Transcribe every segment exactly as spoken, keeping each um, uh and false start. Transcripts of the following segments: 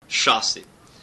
șase.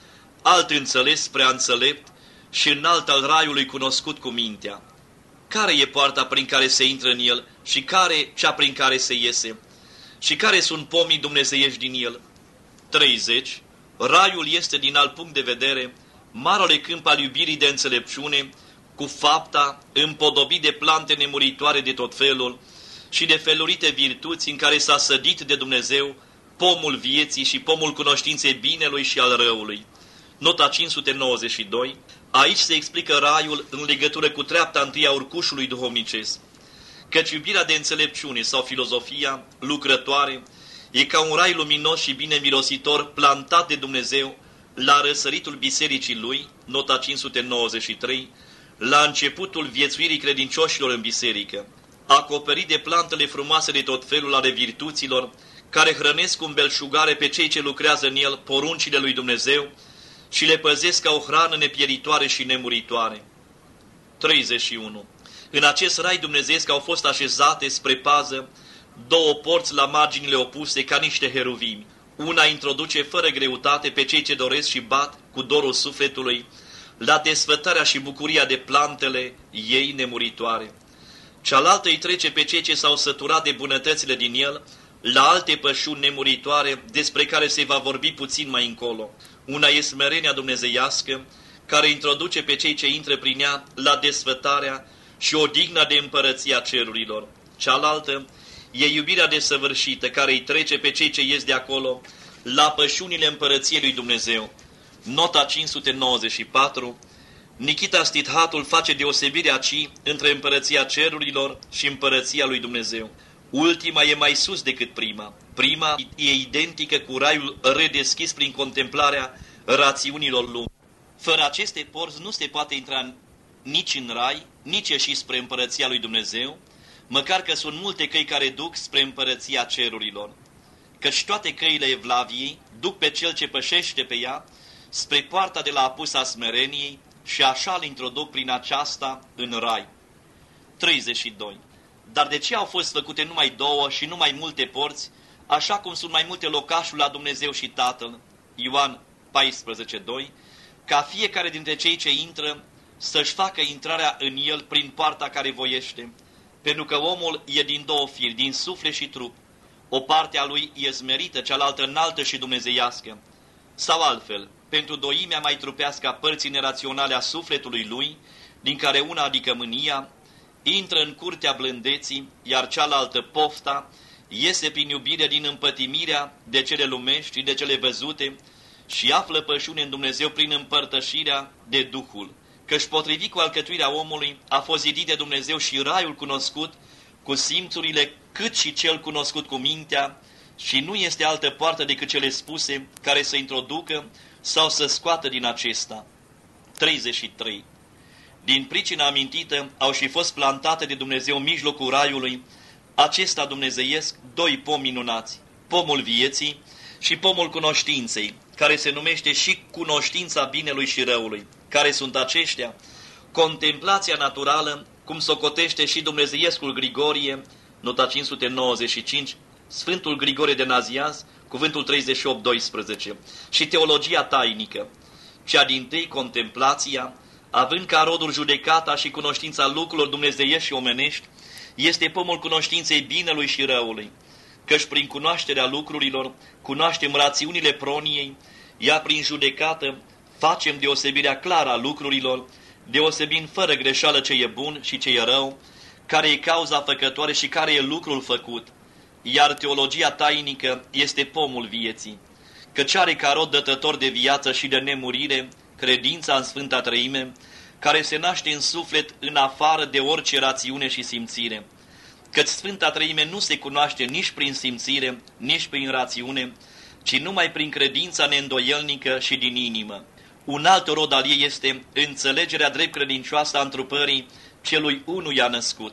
Alt înțeles prea înțelept și înalt al raiului cunoscut cu mintea. Care e poarta prin care se intră în el și care cea prin care se iese? Și care sunt pomii dumnezeiești din el? treizeci. Raiul este din alt punct de vedere marele câmp al iubirii de înțelepciune, cu fapta împodobit de plante nemuritoare de tot felul și de felurite virtuți în care s-a sădit de Dumnezeu pomul vieții și pomul cunoștinței binelui și al răului. Nota cinci sute nouăzeci și doi. Aici se explică raiul în legătură cu treapta întâi a urcușului duhovnicesc. Căci iubirea de înțelepciune sau filozofia lucrătoare e ca un rai luminos și bine mirositor plantat de Dumnezeu la răsăritul bisericii lui, nota cinci sute nouăzeci și trei, la începutul viețuirii credincioșilor în biserică, acoperit de plantele frumoase de tot felul ale virtuților, care hrănesc cu îmbelșugare pe cei ce lucrează în el poruncile lui Dumnezeu și le păzesc ca o hrană nepieritoare și nemuritoare. treizeci și unu. În acest rai dumnezeiesc au fost așezate spre pază două porți la marginile opuse ca niște heruvimi. Una introduce fără greutate pe cei ce doresc și bat cu dorul sufletului la desfătarea și bucuria de plantele ei nemuritoare. Cealaltă îi trece pe cei ce s-au săturat de bunătățile din el la alte pășuni nemuritoare despre care se va vorbi puțin mai încolo. Una e smerenia dumnezeiască, care introduce pe cei ce intră prin ea la desfătarea și odigna de împărăția cerurilor. Cealaltă e iubirea desăvârșită, care îi trece pe cei ce ies de acolo la pășunile împărăției lui Dumnezeu. Nota cinci sute nouăzeci și patru. Nikita Stithatul face deosebirea aici între împărăția cerurilor și împărăția lui Dumnezeu. Ultima e mai sus decât prima. Prima e identică cu raiul redeschis prin contemplarea rațiunilor lumii. Fără aceste porți nu se poate intra nici în rai, nici ieși spre împărăția lui Dumnezeu, măcar că sunt multe căi care duc spre împărăția cerurilor. Căci toate căile Evlaviei duc pe cel ce pășește pe ea spre poarta de la apusa smereniei și așa îl introduc prin aceasta în rai. treizeci și doi. Dar de ce au fost făcute numai două și numai multe porți, așa cum sunt mai multe locașuri la Dumnezeu și Tatăl? Ioan paisprezece doi. Ca fiecare dintre cei ce intră să-și facă intrarea în el prin poarta care voiește, pentru că omul e din două firi, din suflet și trup. O parte a lui e smerită, cealaltă înaltă și dumnezeiască. Sau altfel, pentru doimea mai trupească a părții neraționale a sufletului lui, din care una, adică mânia, intră în curtea blândeții, iar cealaltă, pofta, iese prin iubire din împătimirea de cele lumești și de cele văzute și află pășune în Dumnezeu prin împărtășirea de Duhul. Căci potrivit cu alcătuirea omului a fost zidit de Dumnezeu și raiul cunoscut cu simțurile, cât și cel cunoscut cu mintea, și nu este altă poartă decât cele spuse care să introducă sau să scoată din acesta. treizeci și trei. Din pricina amintită au și fost plantate de Dumnezeu în mijlocul raiului acesta dumnezeiesc doi pomi minunați, pomul vieții și pomul cunoștinței, care se numește și cunoștința binelui și răului. Care sunt aceștia? Contemplația naturală, cum socotește și dumnezeiescul Grigorie, nota cinci sute nouăzeci și cinci, Sfântul Grigorie de Nazianz, cuvântul treizeci și opt doisprezece, și teologia tainică. Cea dintâi, contemplația, având ca rodul judecata și cunoștința lucrurilor dumnezeiești și omenești, este pomul cunoștinței binelui și răului, căci prin cunoașterea lucrurilor cunoaștem rațiunile proniei, iar prin judecată facem deosebirea clară a lucrurilor, deosebind fără greșeală ce e bun și ce e rău, care e cauza făcătoare și care e lucrul făcut, iar teologia tainică este pomul vieții, căci are ca rod dătător de viață și de nemurire credința în Sfânta Treime, care se naște în suflet în afară de orice rațiune și simțire, căci Sfânta Treime nu se cunoaște nici prin simțire, nici prin rațiune, ci numai prin credința neîndoielnică și din inimă. Un alt rod al ei este înțelegerea drept credincioasă a întrupării celui unuia născut.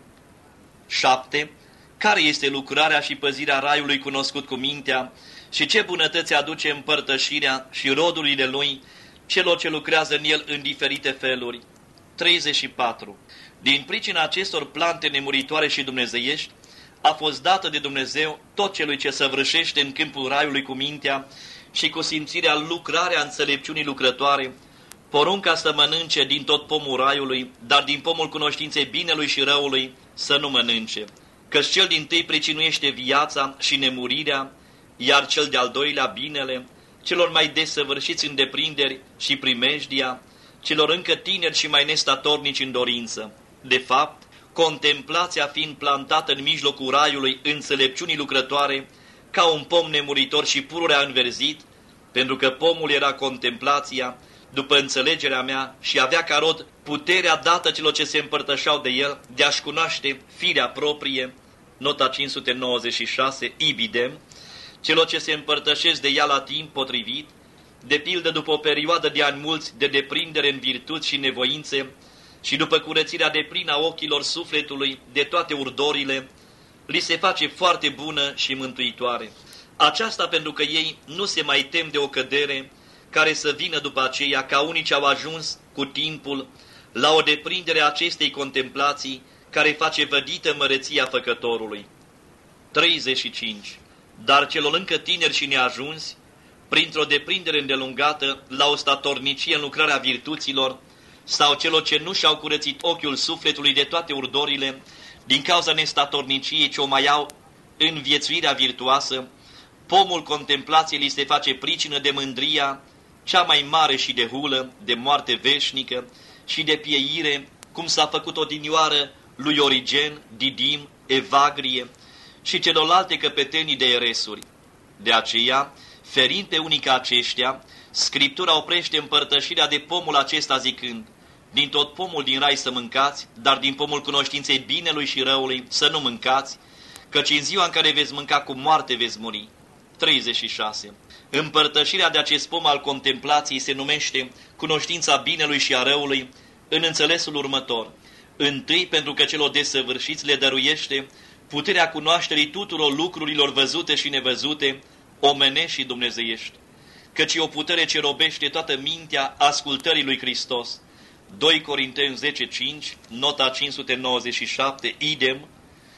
șapte. Care este lucrarea și păzirea raiului cunoscut cu mintea și ce bunătăți aduce împărtășirea și rodurile lui celor ce lucrează în el în diferite feluri? treizeci și patru. Din pricina acestor plante nemuritoare și dumnezeiești, a fost dată de Dumnezeu tot celui ce săvârșește în câmpul raiului cu mintea și cu simțirea lucrarea înțelepciunii lucrătoare, porunca să mănânce din tot pomul raiului, dar din pomul cunoștinței binelui și răului să nu mănânce, căci cel dintâi pricinuiește viața și nemurirea, iar cel de-al doilea binele, celor mai desăvârșiți în deprinderi și primejdia, celor încă tineri și mai nestatornici în dorință. De fapt, contemplația fiind plantată în mijlocul raiului înțelepciunii lucrătoare, ca un pom nemuritor și pururea înverzit, pentru că pomul era contemplația, după înțelegerea mea, și avea ca rod puterea dată celor ce se împărtășeau de el, de a-și cunoaște firea proprie, nota cinci sute nouăzeci și șase, ibidem, celor ce se împărtășesc de ea la timp potrivit, de pildă după o perioadă de ani mulți de deprindere în virtuți și nevoințe, și după curățirea deplină a ochilor sufletului de toate urdorile, li se face foarte bună și mântuitoare. Aceasta pentru că ei nu se mai tem de o cădere care să vină după aceea, ca unii ce au ajuns cu timpul la o deprindere a acestei contemplații care face vădită măreția făcătorului. treizeci și cinci. Dar celor încă tineri și neajunsi, printr-o deprindere îndelungată la o statornicie în lucrarea virtuților, sau celor ce nu și-au curățit ochiul sufletului de toate urdorile, din cauza nestatorniciei ce o mai au în viețuirea virtuoasă, pomul contemplației li se face pricină de mândria cea mai mare și de hulă, de moarte veșnică și de pieire, cum s-a făcut odinioară lui Origen, Didim, Evagrie și celorlalte căpetenii de eresuri. De aceea, ferind pe unii ca aceștia, Scriptura oprește împărtășirea de pomul acesta zicând: din tot pomul din rai să mâncați, dar din pomul cunoștinței binelui și răului să nu mâncați, căci în ziua în care veți mânca cu moarte veți muri. treizeci și șase. Împărtășirea de acest pom al contemplației se numește cunoștința binelui și a răului în înțelesul următor. Întâi, pentru că celor desăvârșiți le dăruiește puterea cunoașterii tuturor lucrurilor văzute și nevăzute, omenești și dumnezeiești, căci e o putere ce robește toată mintea ascultării lui Hristos. doi Corinteni zece cinci, nota cinci sute nouăzeci și șapte, idem,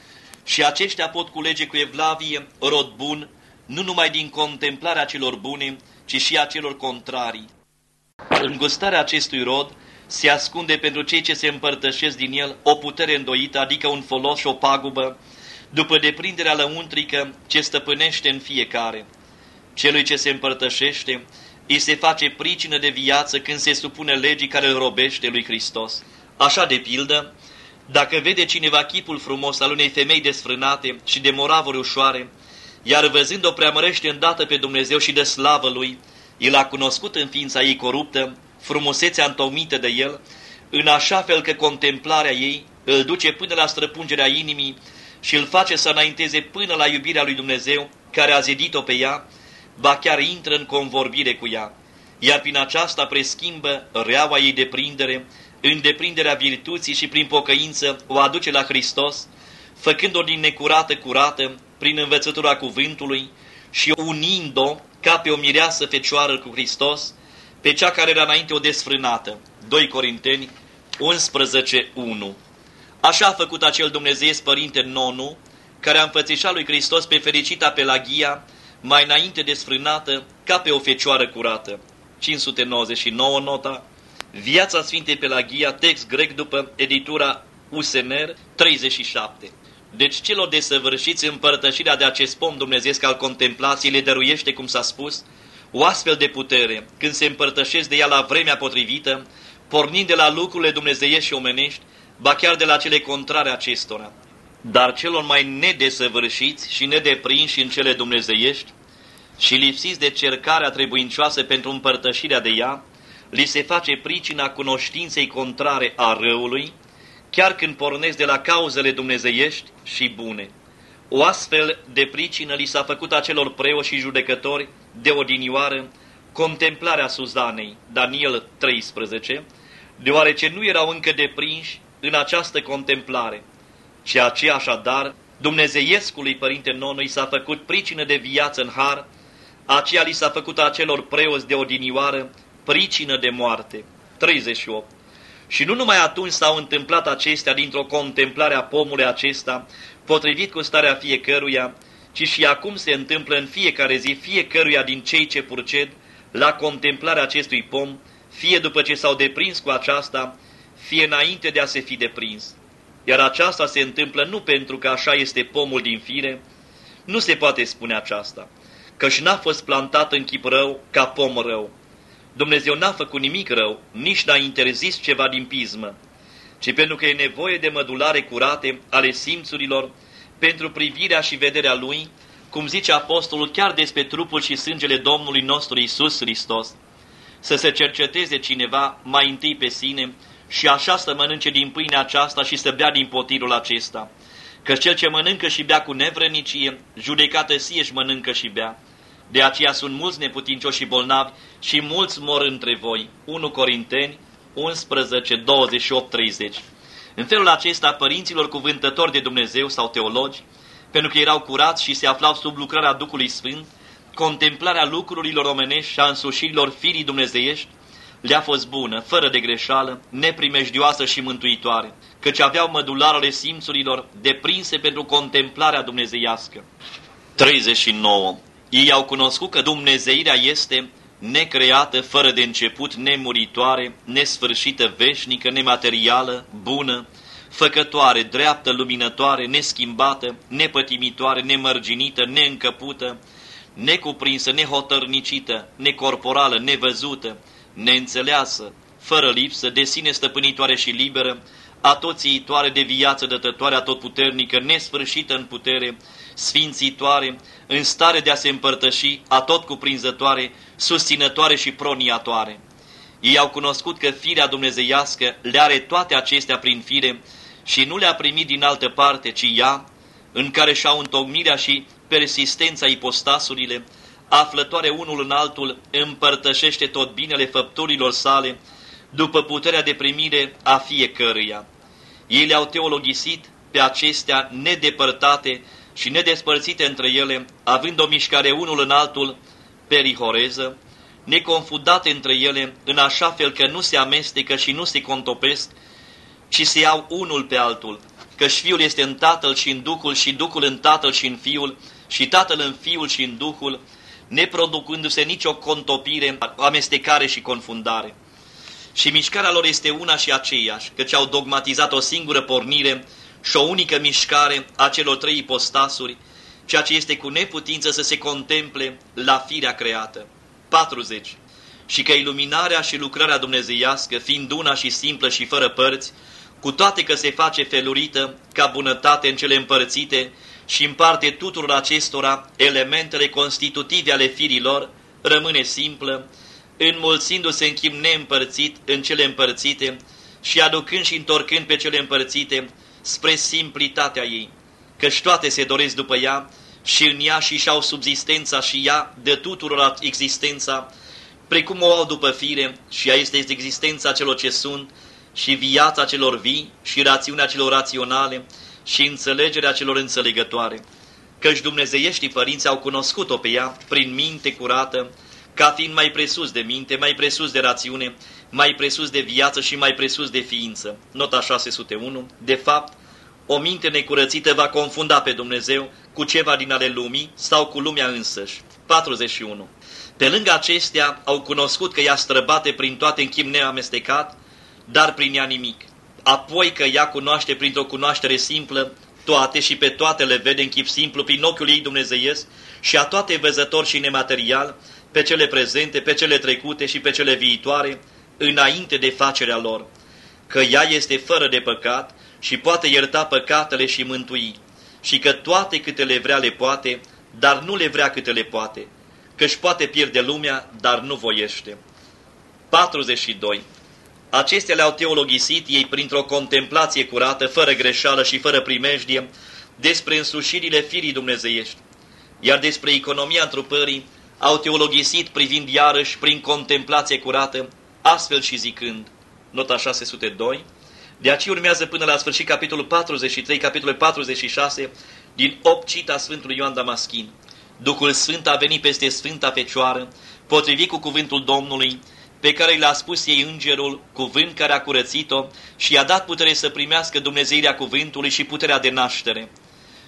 și aceștia pot culege cu evlavie rod bun, nu numai din contemplarea celor bune, ci și a celor contrarii. În gustarea acestui rod se ascunde pentru cei ce se împărtășesc din el o putere îndoită, adică un folos și o pagubă, după deprinderea lăuntrică ce stăpânește în fiecare. Celui ce se împărtășește îi se face pricină de viață când se supune legii care îl robește lui Hristos. Așa de pildă, dacă vede cineva chipul frumos al unei femei desfrânate și de moravuri ușoare, iar văzând-o preamărește îndată pe Dumnezeu și dă slavă lui, el a cunoscut în ființa ei coruptă frumusețea întocmită de el, în așa fel că contemplarea ei îl duce până la străpungerea inimii și îl face să înainteze până la iubirea lui Dumnezeu, care a zidit-o pe ea, ba chiar intră în convorbire cu ea, iar prin aceasta preschimbă reaua ei deprindere, în deprinderea virtuții și prin pocăință o aduce la Hristos, făcând-o din necurată curată, prin învățătura cuvântului și unind-o ca pe o mireasă fecioară cu Hristos, pe cea care era înainte o desfrânată. doi Corinteni unsprezece unu. Așa a făcut acel dumnezeiesc părinte Nonu, care a înfățișat lui Hristos pe fericita Pelagia, mai înainte desfrânată, ca pe o fecioară curată. cinci sute nouăzeci și nouă nota. Viața Sfintei Pelagia, text grec după editura U S N R treizeci și șapte. Deci celor desăvârșiți împărtășirea de acest pom dumnezeiesc al contemplației le dăruiește, cum s-a spus, o astfel de putere, când se împărtășesc de ea la vremea potrivită, pornind de la lucrurile dumnezeiești și omenești, ba chiar de la cele contrare acestora. Dar celor mai nedesăvârșiți și nedeprinși în cele dumnezeiești și lipsiți de cercarea trebuincioasă pentru împărtășirea de ea, li se face pricina cunoștinței contrare a răului, chiar când pornesc de la cauzele dumnezeiești și bune. O astfel de pricină li s-a făcut acelor preoți și judecători de odinioară contemplarea Suzanei, Daniel treisprezece, deoarece nu erau încă deprinși în această contemplare, ceea ce așadar dumnezeiescului părinte Nonu i s-a făcut pricină de viață în har, aceea li s-a făcut acelor preoți de odinioară pricină de moarte. treizeci și opt. Și nu numai atunci s-au întâmplat acestea dintr-o contemplare a pomului acesta, potrivit cu starea fiecăruia, ci și acum se întâmplă în fiecare zi fiecăruia din cei ce purced la contemplarea acestui pom, fie după ce s-au deprins cu aceasta, fie înainte de a se fi deprins. Iar aceasta se întâmplă nu pentru că așa este pomul din fire, nu se poate spune aceasta, căci n-a fost plantat în chip rău ca pom rău. Dumnezeu n-a făcut nimic rău, nici n-a interzis ceva din pismă, ci pentru că e nevoie de mădulare curate ale simțurilor pentru privirea și vederea Lui, cum zice apostolul chiar despre trupul și sângele Domnului nostru Iisus Hristos, să se cerceteze cineva mai întâi pe sine și așa să mănânce din pâinea aceasta și să bea din potirul acesta. Că cel ce mănâncă și bea cu nevrănicie, judecată sie își mănâncă și bea. De aceea sunt mulți neputincioși și bolnavi și mulți mor între voi. unu Corinteni unsprezece, douăzeci și opt, treizeci. În felul acesta, părinților cuvântători de Dumnezeu sau teologi, pentru că erau curați și se aflau sub lucrarea Duhului Sfânt, contemplarea lucrurilor omenești și a însușirilor firii dumnezeiești le-a fost bună, fără de greșeală, neprimejdioasă și mântuitoare, căci aveau mădularele simțurilor deprinse pentru contemplarea dumnezeiască. treizeci și nouă. Ei au cunoscut că dumnezeirea este necreată, fără de început, nemuritoare, nesfârșită, veșnică, nematerială, bună, făcătoare, dreaptă, luminătoare, neschimbată, nepătimitoare, nemărginită, neîncăpută, necuprinsă, nehotărnicită, necorporală, nevăzută, neînțeleasă, fără lipsă, de sine stăpânitoare și liberă, atoțiitoare de viață dătătoare, atotputernică, nesfârșită în putere, sfințitoare, în stare de a se împărtăși, atotcuprinzătoare, susținătoare și proniatoare. Ei au cunoscut că firea dumnezeiască le are toate acestea prin fire și nu le-a primit din altă parte, ci ea, în care și-au întocmirea și persistența ipostasurile, aflătoare unul în altul, împărtășește tot binele făpturilor sale, după puterea de primire a fiecăruia. Ei le-au teologisit pe acestea nedepărtate și nedespărțite între ele, având o mișcare unul în altul perihoreză, neconfundate între ele, în așa fel că nu se amestecă și nu se contopesc, ci se iau unul pe altul, căci Fiul este în Tatăl și în Duhul și Duhul în Tatăl și în Fiul și Tatăl în Fiul și în Duhul, neproducându-se nicio contopire, amestecare și confundare. Și mișcarea lor este una și aceeași, căci au dogmatizat o singură pornire și o unică mișcare a celor trei ipostasuri, ceea ce este cu neputință să se contemple la firea creată. patruzeci. Și că iluminarea și lucrarea dumnezeiască, fiind una și simplă și fără părți, cu toate că se face felurită ca bunătate în cele împărțite și împarte tuturor acestora elementele constitutive ale firilor, rămâne simplă, înmulțindu-se în chip neîmpărțit în cele împărțite și aducând și întorcând pe cele împărțite spre simplitatea ei, căci toate se doresc după ea și în ea și și-au subzistența și ea de tuturor existența, precum o au după fire și ea este existența celor ce sunt și viața celor vii și rațiunea celor raționale și înțelegerea celor înțelegătoare, căci dumnezeieștii părinți au cunoscut-o pe ea prin minte curată, ca fiind mai presus de minte, mai presus de rațiune, mai presus de viață și mai presus de ființă. Nota șase sute unu. De fapt, o minte necurățită va confunda pe Dumnezeu cu ceva din ale lumii sau cu lumea însăși. patruzeci și unu. Pe lângă acestea au cunoscut că ea străbate prin toate în chip neamestecat, dar prin ea nimic. Apoi că ea cunoaște printr-o cunoaștere simplă toate și pe toate le vede în chip simplu prin ochiul ei dumnezeiesc și a toate văzător și nematerial, pe cele prezente, pe cele trecute și pe cele viitoare, înainte de facerea lor, că ea este fără de păcat și poate ierta păcatele și mântui, și că toate câte le vrea le poate, dar nu le vrea câte le poate, că-și poate pierde lumea, dar nu voiește. patruzeci și doi. Acestea le-au teologisit ei printr-o contemplație curată, fără greșeală și fără primejdie, despre însușirile firii dumnezeiești, iar despre economia întrupării au teologisit privind iarăși prin contemplație curată, astfel și zicând, nota șase sute doi, de aceea urmează până la sfârșit capitolul patruzeci și trei, capitolul patruzeci și șase, din opt cita Sfântului Ioan Damaschin. Duhul Sfânt a venit peste Sfânta Fecioară, potrivit cu cuvântul Domnului, pe care i l-a spus ei îngerul, cuvânt care a curățit-o și i-a dat putere să primească dumnezeirea cuvântului și puterea de naștere.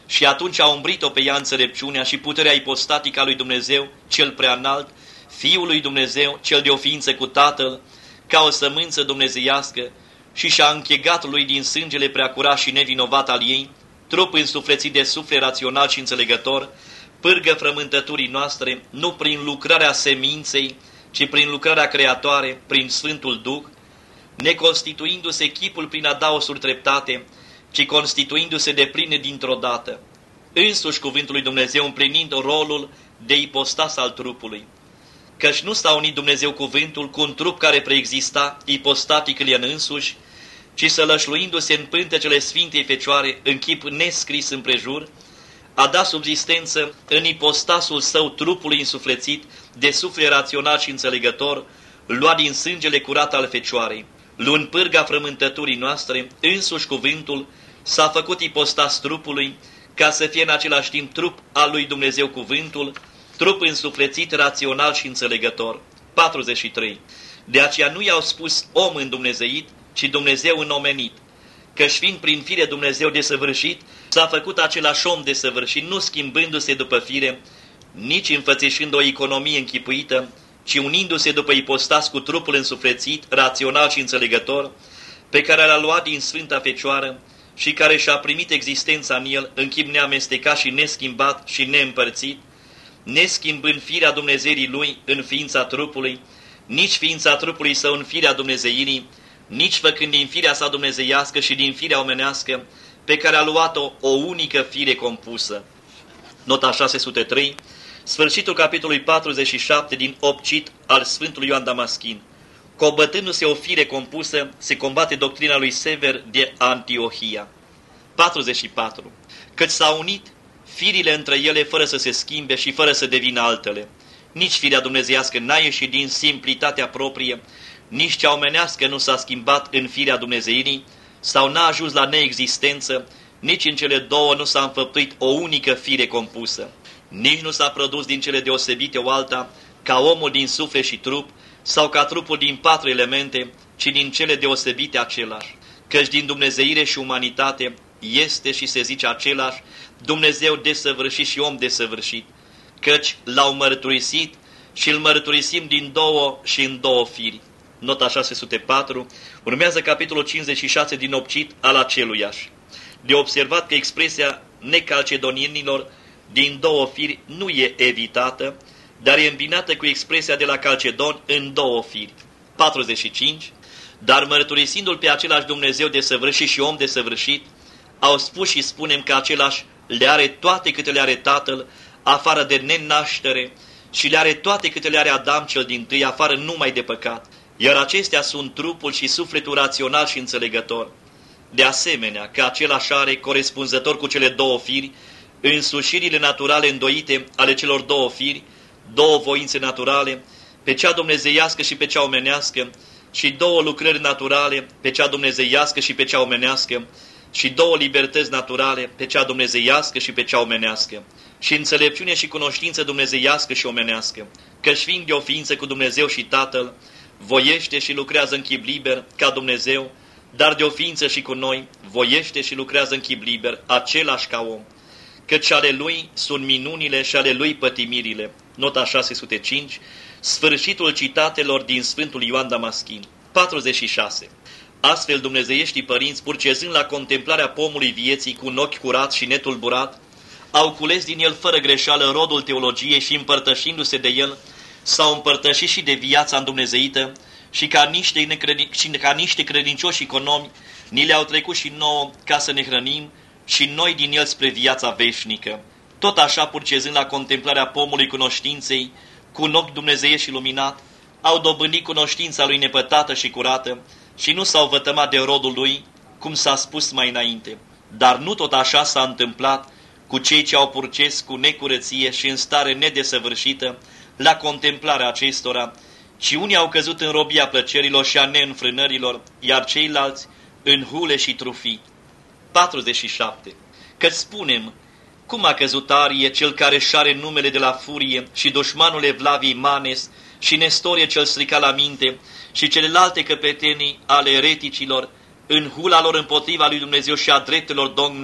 Și atunci a umbrit-o pe ea înțelepciunea și puterea ipostatică a lui Dumnezeu, cel preanalt, Fiul lui Dumnezeu, cel de o ființă cu Tatăl, ca o sămânță dumnezeiască, și și-a închegat lui din sângele preacurat și nevinovat al ei, trup însuflețit de suflet rațional și înțelegător, pârgă frământăturii noastre, nu prin lucrarea seminței, ci prin lucrarea creatoare, prin Sfântul Duh, neconstituindu-se chipul prin adaosuri treptate, ci constituindu-se de pline dintr-o dată, însuși cuvântul lui Dumnezeu împlinind rolul de ipostas al trupului. Căci nu s-a unit Dumnezeu cuvântul cu un trup care preexista ipostatic în însuși, ci sălășluindu-se în pântecele Sfintei Fecioare în chip nescris împrejur, a dat subzistență în ipostasul său trupului însuflețit de suflet rațional și înțelegător, luat din sângele curat al Fecioarei. Luând pârga frământăturii noastre, însuși cuvântul s-a făcut ipostas trupului, ca să fie în același timp trup al lui Dumnezeu cuvântul, trup însuflețit, rațional și înțelegător. patruzeci și trei. De aceea nu i-au spus om îndumnezeit, ci Dumnezeu înomenit, căci fiind prin fire Dumnezeu desăvârșit, s-a făcut același om desăvârșit, nu schimbându-se după fire, nici înfățișând o economie închipuită, ci unindu-se după ipostas cu trupul însuflețit, rațional și înțelegător, pe care l-a luat din Sfânta Fecioară și care și-a primit existența în el în chip neamestecat și neschimbat și neîmpărțit, neschimbând firea Dumnezeirii lui în ființa trupului, nici ființa trupului său în firea Dumnezeirii, nici făcând din firea sa dumnezeiască și din firea omenească, pe care a luat-o o unică fire compusă. Nota șase sute trei, sfârșitul capitolului patruzeci și șapte din Opcit al Sfântului Ioan Damaschin. Combătându-se o fire compusă, se combate doctrina lui Sever de Antiohia. patruzeci și patru. Căci s-au unit firile între ele fără să se schimbe și fără să devină altele. Nici firea dumnezeiască n-a ieșit din simplitatea proprie, nici cea omenească nu s-a schimbat în firea Dumnezeirii, sau n-a ajuns la neexistență, nici în cele două nu s-a înfăptuit o unică fire compusă. Nici nu s-a produs din cele deosebite o alta, ca omul din suflet și trup, sau ca trupul din patru elemente, ci din cele deosebite același. Căci din dumnezeire și umanitate este și se zice același, Dumnezeu desăvârșit și om desăvârșit, căci l-au mărturisit și îl mărturisim din două și în două firi. Nota șase sute patru, urmează capitolul cincizeci și șase din Opcit al aceluiași. De observat că expresia necalcedonienilor din două firi nu e evitată, dar e îmbinată cu expresia de la Calcedon în două firi. patruzeci și cinci. Dar mărturisindu-l pe același Dumnezeu desăvârșit și om desăvârșit, au spus și spunem că același le are toate câte le are Tatăl, afară de nenaștere, și le are toate câte le are Adam cel dintâi, afară numai de păcat. Iar acestea sunt trupul și sufletul rațional și înțelegător. De asemenea, că același are, corespunzător cu cele două firi, însușirile naturale îndoite ale celor două firi, două voințe naturale, pe cea dumnezeiască și pe cea omenească, și două lucrări naturale, pe cea dumnezeiască și pe cea omenească, și două libertăți naturale, pe cea dumnezeiască și pe cea omenească, și înțelepciune și cunoștință dumnezeiască și omenească, căci fiind de o ființă cu Dumnezeu și Tatăl, voiește și lucrează în chip liber ca Dumnezeu, dar de o ființă și cu noi, voiește și lucrează în chip liber, același ca om, căci ale lui sunt minunile și ale lui pătimirile. Nota șase sute cinci, sfârșitul citatelor din Sfântul Ioan Damaschin. patruzeci și șase. Astfel dumnezeieștii părinți, purcezând la contemplarea pomului vieții cu un ochi curat și netulburat, au cules din el fără greșeală rodul teologiei și împărtășindu-se de el, s-au împărtășit și de viața îndumnezeită și ca niște, necredin... și ca niște credincioși economi ni le-au trecut și nouă ca să ne hrănim și noi din el spre viața veșnică. Tot așa, purcezând la contemplarea pomului cunoștinței, cu un ochi dumnezeiesc și luminat, au dobândit cunoștința lui nepătată și curată și nu s-au vătămat de rodul lui, cum s-a spus mai înainte. Dar nu tot așa s-a întâmplat cu cei ce au purces cu necurăție și în stare nedesăvârșită la contemplarea acestora, ci unii au căzut în robia plăcerilor și a neînfrânărilor, iar ceilalți în hule și trufii. patruzeci și șapte. Că spunem, cum a căzut Arie, cel care își are numele de la furie, și dușmanul Evlaviei Manes, și Nestorie cel stricat la minte, și celelalte căpetenii ale ereticilor, în hula lor împotriva lui Dumnezeu și a dreptelor dogme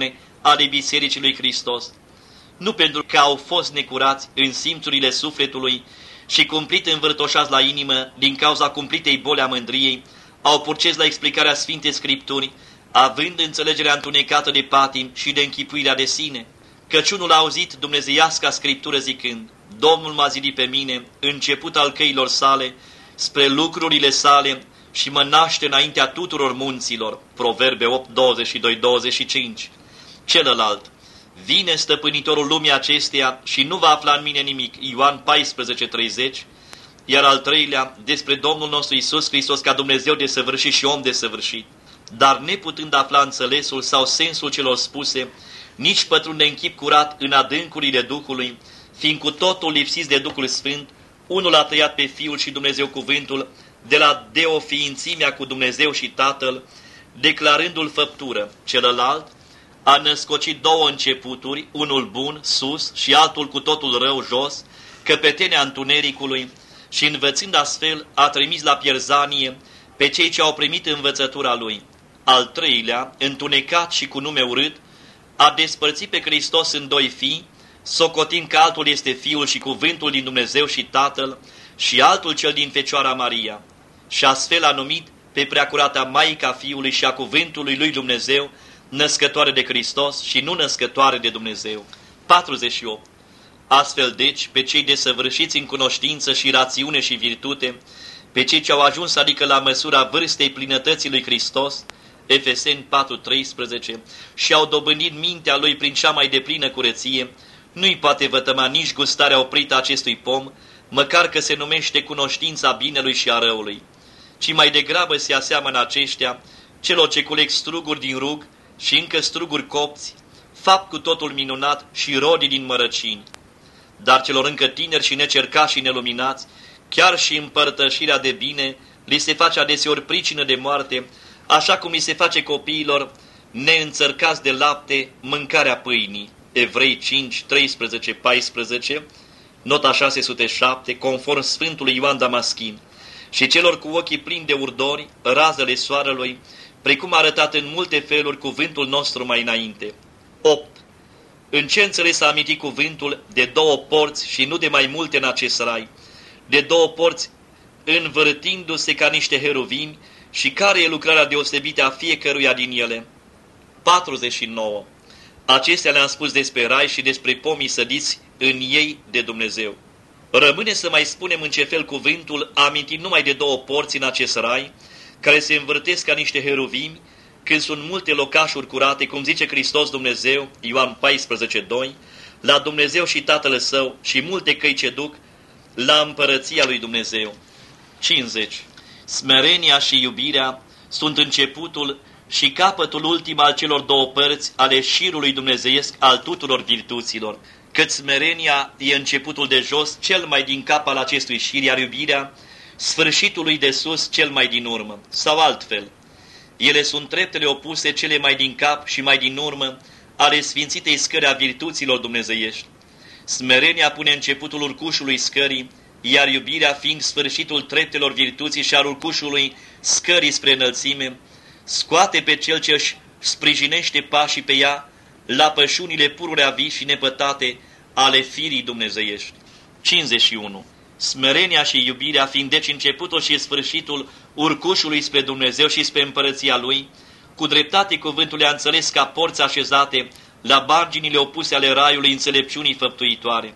ale Bisericii lui Hristos, nu pentru că au fost necurați în simțurile sufletului și cumplit învârtoșați la inimă din cauza cumplitei boli a mândriei, au purces la explicarea Sfintei Scripturi, având înțelegerea întunecată de patim și de închipuirea de sine, căci unul a auzit dumnezeiasca Scriptură zicând, Domnul m-a zidit pe mine, început al căilor sale, spre lucrurile sale și mă naște înaintea tuturor munților. Proverbe opt, douăzeci și doi douăzeci și cinci. Celălalt, vine stăpânitorul lumii acesteia și nu va afla în mine nimic. Ioan paisprezece treizeci. Iar al treilea, despre Domnul nostru Iisus Hristos ca Dumnezeu desăvârșit și om desăvârșit. Dar neputând afla înțelesul sau sensul celor spuse, nici pătrunde în chip curat în adâncurile Duhului, fiind cu totul lipsiți de Duhul Sfânt, unul a tăiat pe Fiul și Dumnezeu cuvântul de la deoființimea cu Dumnezeu și Tatăl, declarându-l făptură. Celălalt a născocit două începuturi, unul bun, sus, și altul cu totul rău, jos, căpetenea întunericului, și învățând astfel a trimis la pierzanie pe cei ce au primit învățătura lui. Al treilea, întunecat și cu nume urât, a despărțit pe Hristos în doi fii, socotind că altul este Fiul și cuvântul din Dumnezeu și Tatăl, și altul cel din Fecioara Maria. Și astfel a numit pe preacurata Maica Fiului și a cuvântului lui Dumnezeu, născătoare de Hristos și nu născătoare de Dumnezeu. patruzeci și opt. Astfel deci, pe cei desăvârșiți în cunoștință și rațiune și virtute, pe cei ce au ajuns adică la măsura vârstei plinătății lui Hristos, Efeseni patru treisprezece, și au dobândit mintea lui prin cea mai deplină curăție, nu-i poate vătăma nici gustarea oprită a acestui pom, măcar că se numește cunoștința binelui și a răului, ci mai degrabă se aseamănă aceștia celor ce culeg struguri din rug și încă struguri copți, fapt cu totul minunat și rodii din mărăcini. Dar celor încă tineri și necercași și neluminați, chiar și împărtășirea de bine, li se face adeseori pricină de moarte, așa cum li se face copiilor neînțărcați de lapte mâncarea pâinii. Evrei cinci, treisprezece, paisprezece, nota șase sute șapte, conform Sfântului Ioan Damaschin, și celor cu ochii plini de urdori, razele soarelui, precum a arătat în multe feluri cuvântul nostru mai înainte. opt. În ce înțeles a amintit cuvântul de două porți și nu de mai multe în acest rai, de două porți învârtindu-se ca niște heruvimi, și care e lucrarea deosebită a fiecăruia din ele? patruzeci și nouă. Acestea le-am spus despre rai și despre pomii sădiți în ei de Dumnezeu. Rămâne să mai spunem în ce fel cuvântul a amintit numai de două porți în acest rai, care se învârtesc ca niște heruvimi, când sunt multe locașuri curate, cum zice Hristos Dumnezeu, Ioan paisprezece doi, la Dumnezeu și Tatăl Său și multe căi ce duc la împărăția lui Dumnezeu. cincizeci. Smerenia și iubirea sunt începutul și capătul ultim al celor două părți ale șirului dumnezeiesc al tuturor virtuților, cât smerenia e începutul de jos, cel mai din cap al acestui șir, iar iubirea sfârșitului de sus, cel mai din urmă. Sau altfel, ele sunt treptele opuse cele mai din cap și mai din urmă ale sfințitei scări a virtuților dumnezeiești. Smerenia pune începutul urcușului scării, iar iubirea fiind sfârșitul treptelor virtuții și al urcușului scării spre înălțime, scoate pe cel ce își sprijinește pașii pe ea la pășunile pururea vii și nepătate ale firii dumnezeiești. cincizeci și unu. Smerenia și iubirea fiind deci începutul și sfârșitul urcușului spre Dumnezeu și spre împărăția Lui, cu dreptate cuvântul le-a înțeles ca porți așezate la marginile opuse ale raiului înțelepciunii făptuitoare.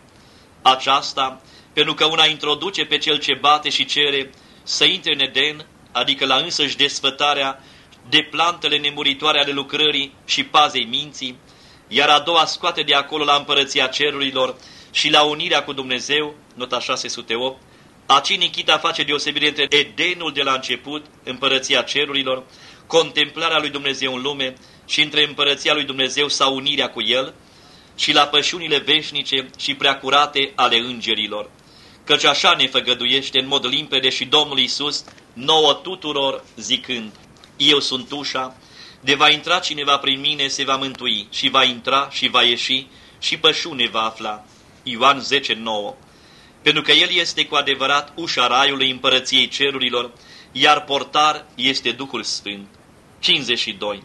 Aceasta, pentru că una introduce pe cel ce bate și cere să intre în Eden, adică la însăși desfătarea de plantele nemuritoare ale lucrării și pazei minții, iar a doua scoate de acolo la împărăția cerurilor și la unirea cu Dumnezeu, nota șase sute opt, aci Nichita face deosebire între Edenul de la început, împărăția cerurilor, contemplarea lui Dumnezeu în lume, și între împărăția lui Dumnezeu sau unirea cu El, și la pășunile veșnice și preacurate ale îngerilor. Căci așa ne făgăduiește în mod limpede și Domnul Iisus nouă tuturor zicând, eu sunt ușa, de va intra cineva prin mine se va mântui și va intra și va ieși și pășune va afla. Ioan zece nouă. Pentru că El este cu adevărat ușa raiului împărăției cerurilor, iar portar este Duhul Sfânt. cincizeci și doi.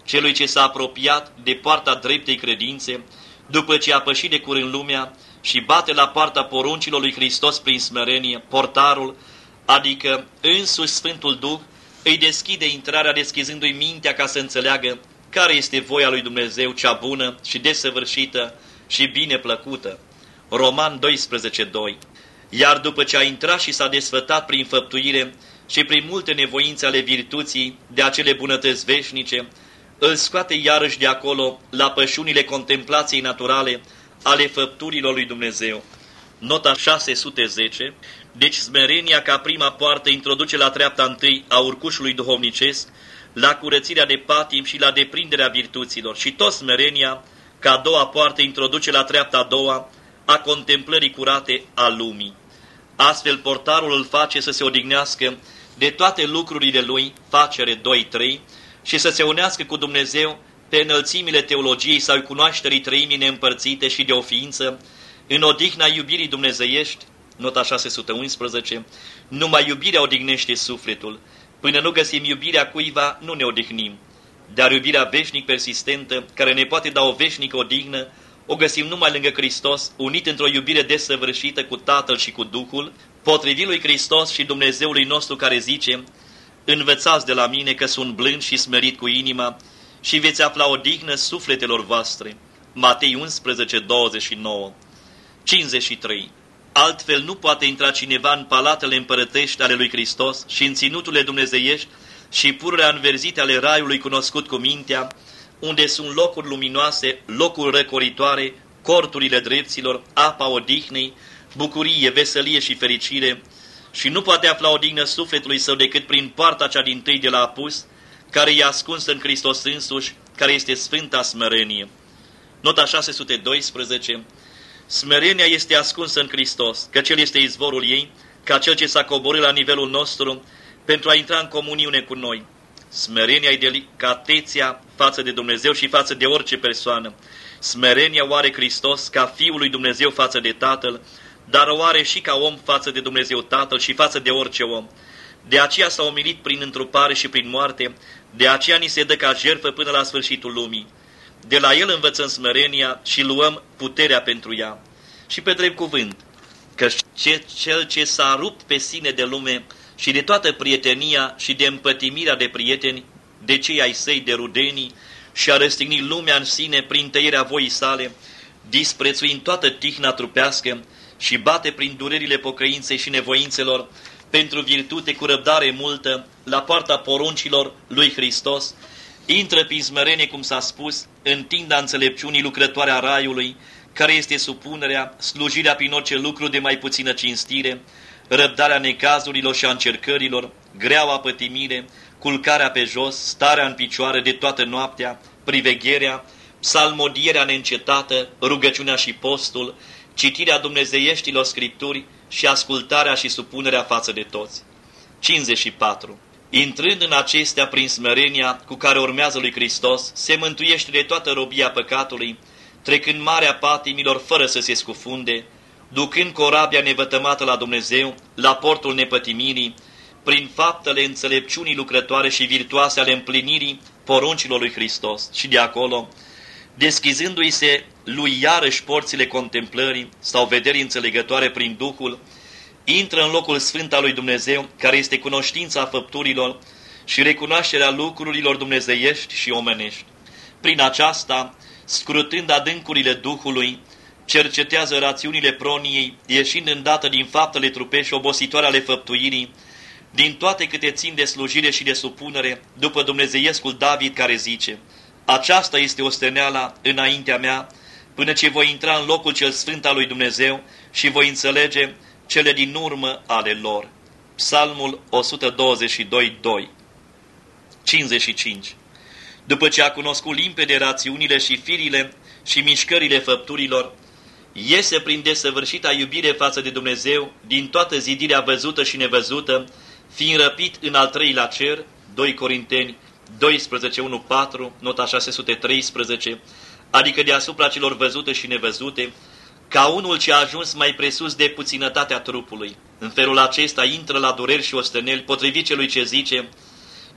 celui ce s-a apropiat de poarta dreptei credințe, după ce a pășit de curând lumea și bate la poarta poruncilor lui Hristos prin smerenie, portarul, adică însuși Sfântul Duh, îi deschide intrarea deschizându-i mintea ca să înțeleagă care este voia lui Dumnezeu, cea bună și desăvârșită și bine plăcută. Roman doisprezece doi. Iar după ce a intrat și s-a desfătat prin făptuire și prin multe nevoințe ale virtuții de acele bunătăți veșnice, îl scoate iarăși de acolo la pășunile contemplației naturale ale făpturilor lui Dumnezeu. Nota șase sute zece. Deci smerenia ca prima poartă introduce la treapta întâi a urcușului duhovnicesc, la curățirea de patim și la deprinderea virtuților, și tot smerenia ca a doua poartă introduce la treapta a doua a contemplării curate a lumii. Astfel portarul îl face să se odihnească de toate lucrurile lui, facere doi trei, și să se unească cu Dumnezeu pe înălțimile teologiei sau cunoașterii treimii neîmpărțite și de o ființă, în odihna iubirii dumnezeiești, nota șase sute unsprezece, numai iubirea odihnește sufletul. Până nu găsim iubirea cuiva, nu ne odihnim. Dar iubirea veșnic persistentă, care ne poate da o veșnică odihnă, o găsim numai lângă Hristos, unit într-o iubire desăvârșită cu Tatăl și cu Duhul, potrivit lui Hristos și Dumnezeului nostru care zice: învățați de la mine că sunt blând și smerit cu inima și veți afla odihnă sufletelor voastre. Matei unsprezece douăzeci și nouă. cincizeci și trei. Altfel nu poate intra cineva în palatele împărătești ale lui Hristos și în ținuturile dumnezeiești și pururea înverzite ale raiului cunoscut cu mintea, unde sunt locuri luminoase, locuri răcoritoare, corturile drepților, apa odihnei, bucurie, veselie și fericire, și nu poate afla odihnă sufletului său decât prin poarta cea dintâi de la apus, care e ascunsă în Hristos însuși, care este sfânta smerenie. Nota șase sute doisprezece. Smerenia este ascunsă în Hristos, că Cel este izvorul ei, ca Cel ce s-a coborât la nivelul nostru pentru a intra în comuniune cu noi. Smerenia e delicatețea față de Dumnezeu și față de orice persoană. Smerenia o are Hristos ca Fiul lui Dumnezeu față de Tatăl, dar o are și ca om față de Dumnezeu Tatăl și față de orice om. De aceea s-a umilit prin întrupare și prin moarte, de aceea ni se dă ca jertfă până la sfârșitul lumii. De la El învățăm smerenia și luăm puterea pentru ea. Și pe drept cuvânt, că Cel ce s-a rupt pe sine de lume și de toată prietenia și de împătimirea de prieteni, de cei ai săi, de rudenii, și a răstignit lumea în sine prin tăierea voii sale, disprețuind toată tihna trupească, și bate prin durerile pocăinței și nevoințelor, pentru virtute cu răbdare multă, la poarta poruncilor lui Hristos, intră prin smerenie, cum s-a spus, în tinda înțelepciunii lucrătoare a raiului, care este supunerea, slujirea prin orice lucru de mai puțină cinstire, răbdarea necazurilor și a încercărilor, greaua pătimire, culcarea pe jos, starea în picioare de toată noaptea, privegherea, psalmodierea neîncetată, rugăciunea și postul, citirea dumnezeieștilor scripturi și ascultarea și supunerea față de toți. cincizeci și patru. Intrând în acestea prin smerenia cu care urmează lui Hristos, se mântuiește de toată robia păcatului, trecând marea patimilor fără să se scufunde, ducând corabia nevătămată la Dumnezeu, la portul nepătimirii, prin faptele înțelepciunii lucrătoare și virtuoase ale împlinirii poruncilor lui Hristos. Și de acolo, deschizându-i se lui iarăși porțile contemplării sau vederii înțelegătoare prin Duhul, intră în locul sfânt al lui Dumnezeu, care este cunoștința făpturilor și recunoașterea lucrurilor dumnezeiești și omenești. Prin aceasta, scrutând adâncurile Duhului, cercetează rațiunile proniei, ieșind îndată din faptele trupești obositoare ale făptuirii, din toate câte țin de slujire și de supunere, după dumnezeiescul David care zice: aceasta este osteneala înaintea mea, până ce voi intra în locul cel sfânt al lui Dumnezeu și voi înțelege cele din urmă ale lor. Psalmul o sută douăzeci și doi doi. cincizeci și cinci. După ce a cunoscut limpede rațiunile și firile și mișcările făpturilor, iese prin desăvârșita iubire față de Dumnezeu din toată zidirea văzută și nevăzută, fiind răpit în al treilea cer, doi Corinteni doisprezece unu patru, nota șase sute treisprezece, adică deasupra celor văzute și nevăzute, ca unul ce a ajuns mai presus de puținătatea trupului. În felul acesta intră la dureri și osteneli, potrivit celui ce zice: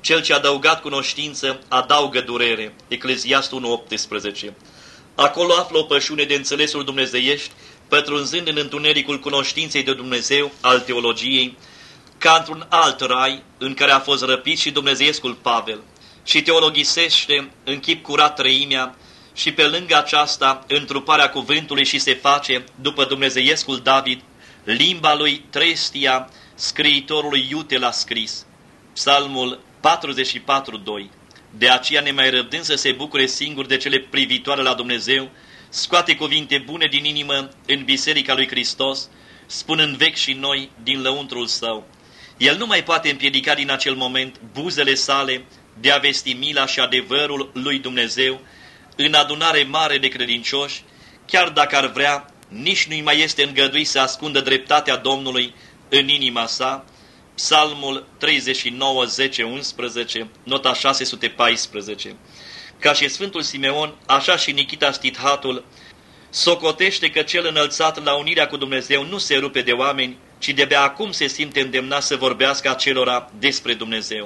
Cel ce a adăugat cunoștință adaugă durere. Ecleziastul unu optsprezece. Acolo află o pășune de înțelesul dumnezeiești, pătrunzând în întunericul cunoștinței de Dumnezeu, al teologiei, ca într-un alt rai în care a fost răpit și dumnezeiescul Pavel, și teologisește în chip curat treimea și pe lângă aceasta întruparea cuvântului și se face, după dumnezeiescul David, limba lui Trestia, scriitorului Iute l-a scris. Psalmul patruzeci și patru doi. De aceea, nemai răbdând să se bucure singur de cele privitoare la Dumnezeu, scoate cuvinte bune din inimă în biserica lui Hristos, spunând vechi și noi din lăuntrul său. El nu mai poate împiedica din acel moment buzele sale de a vesti mila și adevărul lui Dumnezeu în adunare mare de credincioși, chiar dacă ar vrea, nici nu-i mai este îngăduit să ascundă dreptatea Domnului în inima sa. Psalmul treizeci și nouă, zece, unsprezece, nota șase sute paisprezece. Ca și Sfântul Simeon, așa și Nichita Stithatul socotește că cel înălțat la unirea cu Dumnezeu nu se rupe de oameni, ci de-abia acum se simte îndemnat să vorbească acelora despre Dumnezeu.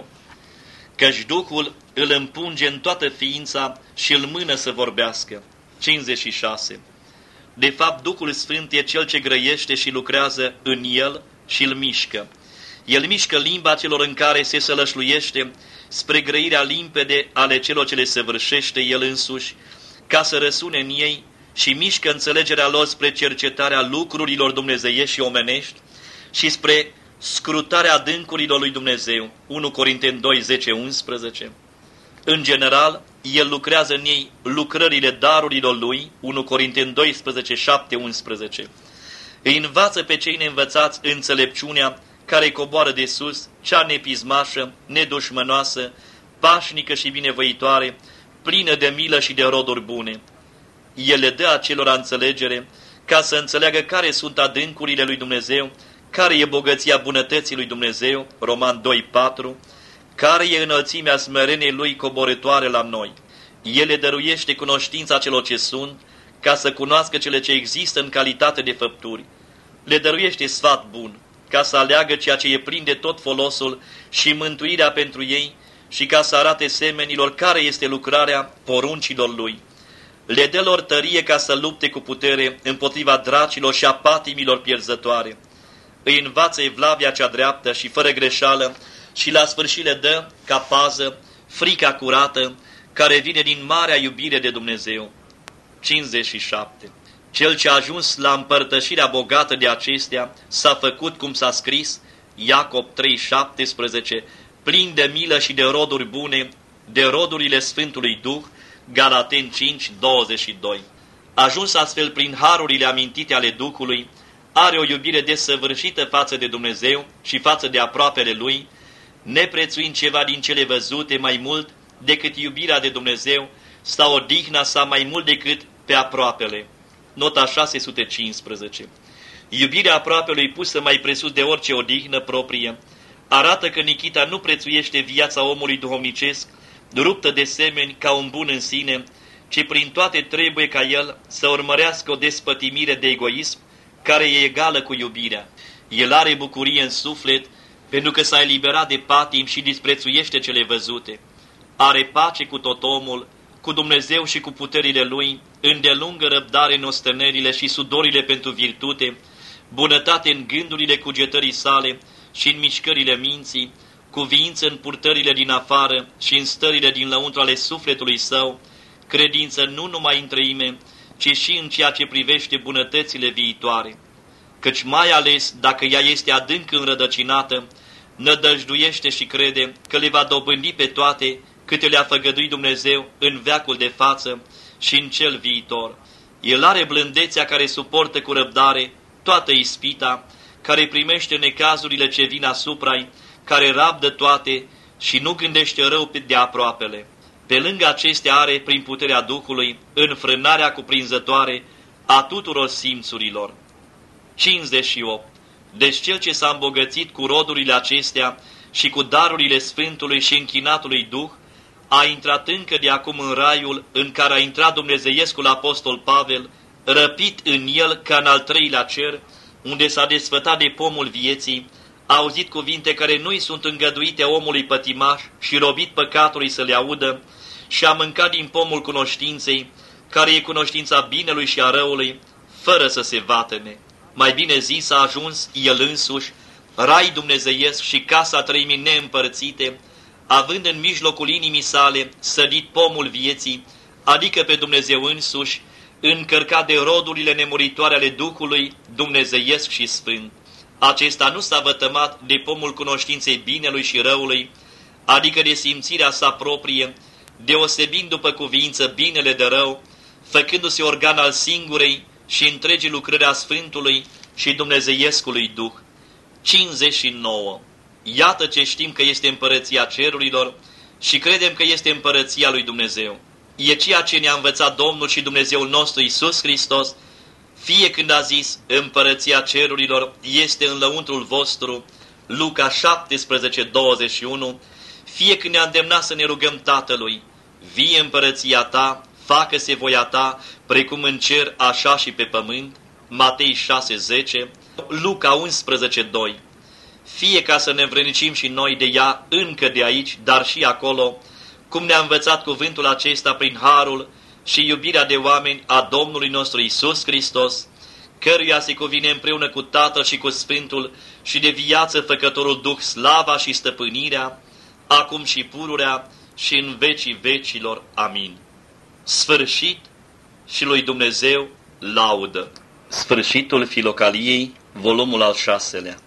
Căci Duhul îl împunge în toată ființa și îl mână să vorbească. cincizeci și șase. De fapt, Duhul Sfânt e cel ce grăiește și lucrează în el și îl mișcă. El mișcă limba celor în care se sălășluiește spre grăirea limpede ale celor ce le săvârșește el însuși, ca să răsune în ei, și mișcă înțelegerea lor spre cercetarea lucrurilor dumnezeiești și omenești și spre scrutarea adâncurilor lui Dumnezeu. unu Corinteni doi, zece, unsprezece. În general, el lucrează în ei lucrările darurilor lui. unu Corinteni doisprezece, șapte, unsprezece. Îi învață pe cei neînvățați înțelepciunea care coboară de sus, cea nepizmașă, nedușmănoasă, pașnică și binevoitoare, plină de milă și de roduri bune. El le dă acelora înțelegere ca să înțeleagă care sunt adâncurile lui Dumnezeu, care e bogăția bunătății lui Dumnezeu, Roman doi, patru, care e înălțimea smerenei lui coborătoare la noi. El le dăruiește cunoștința celor ce sunt, ca să cunoască cele ce există în calitate de făpturi. Le dăruiește sfat bun, ca să aleagă ceea ce e plin de tot folosul și mântuirea pentru ei și ca să arate semenilor care este lucrarea poruncilor lui. Le dă lor tărie ca să lupte cu putere împotriva dracilor și a patimilor pierzătoare. Îi învață evlavia cea dreaptă și fără greșeală și la sfârșit le dă, ca pază, frica curată, care vine din marea iubire de Dumnezeu. cincizeci și șapte. Cel ce a ajuns la împărtășirea bogată de acestea s-a făcut, cum s-a scris, Iacob trei, șaptesprezece, plin de milă și de roduri bune, de rodurile Sfântului Duh, Galateni cinci, douăzeci și doi. Ajuns astfel prin harurile amintite ale Duhului, are o iubire desăvârșită față de Dumnezeu și față de aproapele Lui, neprețuind ceva din cele văzute mai mult decât iubirea de Dumnezeu sau odihna sa mai mult decât pe aproapele. Nota șase sute cincisprezece. Iubirea aproapelui pusă mai presus de orice odihnă proprie arată că Nichita nu prețuiește viața omului duhovnicesc, ruptă de semeni ca un bun în sine, ci prin toate trebuie ca el să urmărească o despătimire de egoism care e egală cu iubirea. El are bucurie în suflet pentru că s-a eliberat de patim și disprețuiește cele văzute. Are pace cu tot omul, cu Dumnezeu și cu puterile Lui, îndelungă răbdare în ostănerile și sudorile pentru virtute, bunătate în gândurile cugetării sale și în mișcările minții, cuviință în purtările din afară și în stările din lăuntru ale sufletului său, credință nu numai în treime, ci și în ceea ce privește bunătățile viitoare. Căci mai ales dacă ea este adânc înrădăcinată, nădăjduiește și crede că le va dobândi pe toate câte le-a făgăduit Dumnezeu în veacul de față și în cel viitor. El are blândețea care suportă cu răbdare toată ispita, care primește necazurile ce vin asupra-i, care rabdă toate și nu gândește rău de aproapele. Pe lângă acestea are, prin puterea Duhului, înfrânarea cuprinzătoare a tuturor simțurilor. cincizeci și opt. Deci cel ce s-a îmbogățit cu rodurile acestea și cu darurile Sfântului și închinatului Duh, a intrat încă de acum în raiul în care a intrat dumnezeiescul apostol Pavel, răpit în el ca în al treilea cer, unde s-a desfătat de pomul vieții, a auzit cuvinte care nu-i sunt îngăduite omului pătimaș și robit păcatului să le audă și a mâncat din pomul cunoștinței, care e cunoștința binelui și a răului, fără să se vatăme. Mai bine zis a ajuns el însuși, rai dumnezeiesc și casa trăimii neîmpărțite, având în mijlocul inimii sale sădit pomul vieții, adică pe Dumnezeu însuși, încărcat de rodurile nemuritoare ale Duhului dumnezeiesc și sfânt. Acesta nu s-a vătămat de pomul cunoștinței binelui și răului, adică de simțirea sa proprie, deosebind după cuvință binele de rău, făcându-se organ al singurei și întregii lucrări a Sfântului și Dumnezeiescului Duh. cincizeci și nouă. Iată ce știm că este împărăția cerurilor și credem că este împărăția lui Dumnezeu. E ceea ce ne-a învățat Domnul și Dumnezeul nostru Iisus Hristos, fie când a zis, împărăția cerurilor este în lăuntrul vostru, Luca șaptesprezece, douăzeci și unu, fie când ne-a îndemnat să ne rugăm Tatălui, vie împărăția ta, facă-se voia ta, precum în cer, așa și pe pământ, Matei șase, zece, Luca unsprezece, doi. Fie ca să ne învrednicim și noi de ea încă de aici, dar și acolo, cum ne-a învățat cuvântul acesta prin harul și iubirea de oameni a Domnului nostru Iisus Hristos, căruia se cuvine împreună cu Tatăl și cu Sfântul și de viață Făcătorul Duh slava și stăpânirea, acum și pururea și în vecii vecilor. Amin. Sfârșit și lui Dumnezeu laudă. Sfârșitul Filocaliei, volumul al șaselea.